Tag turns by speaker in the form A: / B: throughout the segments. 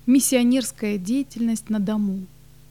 A: Миссионерская деятельность на дому.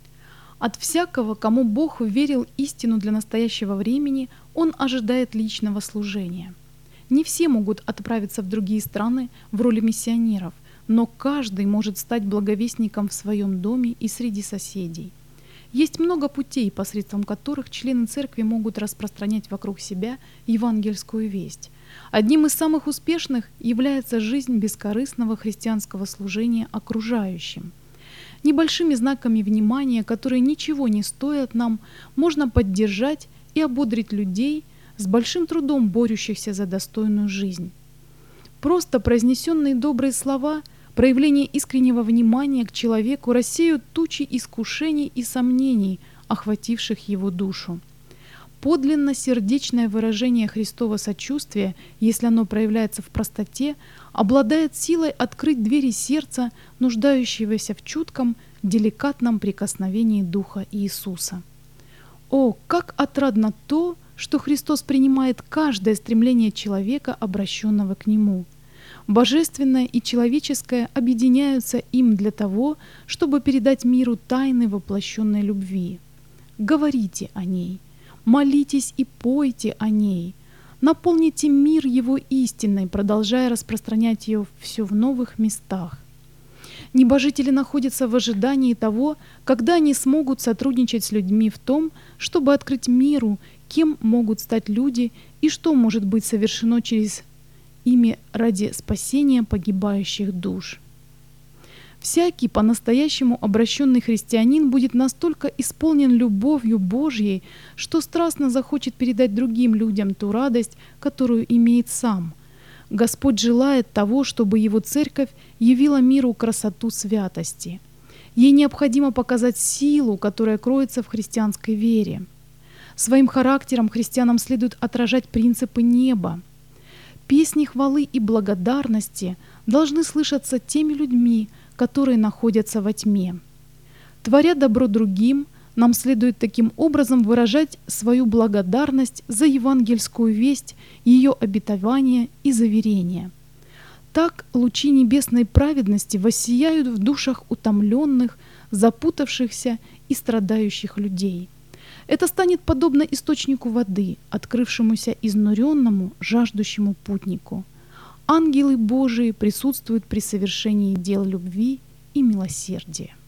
A: От всякого, кому Бог верил истину для настоящего времени, Он ожидает личного служения. Не все могут отправиться в другие страны в роли миссионеров, но каждый может стать благовестником в своем доме и среди соседей. Есть много путей, посредством которых члены церкви могут распространять вокруг себя евангельскую весть. Одним из самых успешных является жизнь бескорыстного христианского служения окружающим. Небольшими знаками внимания, которые ничего не стоят нам, можно поддержать и ободрить людей, с большим трудом борющихся за достойную жизнь. Просто произнесенные добрые слова, проявление искреннего внимания к человеку рассеют тучи искушений и сомнений, охвативших его душу. Подлинно сердечное выражение Христова сочувствия, если оно проявляется в простоте, обладает силой открыть двери сердца, нуждающегося в чутком, деликатном прикосновении Духа Иисуса. О, как отрадно то, что Христос принимает каждое стремление человека, обращенного к Нему. Божественное и человеческое объединяются им для того, чтобы передать миру тайны воплощенной любви. Говорите о ней, молитесь и пойте о ней, наполните мир Его истиной, продолжая распространять ее все в новых местах. Небожители находятся в ожидании того, когда они смогут сотрудничать с людьми в том, чтобы открыть миру, кем могут стать люди и что может быть совершено через ими ради спасения погибающих душ. Всякий по-настоящему обращенный христианин будет настолько исполнен любовью Божьей, что страстно захочет передать другим людям ту радость, которую имеет сам. Господь желает того, чтобы Его церковь явила миру красоту святости. Ей необходимо показать силу, которая кроется в христианской вере. Своим характером христианам следует отражать принципы неба. Песни хвалы и благодарности должны слышаться теми людьми, которые находятся во тьме. Творя добро другим, нам следует таким образом выражать свою благодарность за евангельскую весть, ее обетование и заверение. Так лучи небесной праведности воссияют в душах утомленных, запутавшихся и страдающих людей. Это станет подобно источнику воды, открывшемуся изнуренному, жаждущему путнику. Ангелы Божии присутствуют при совершении дел любви и милосердия.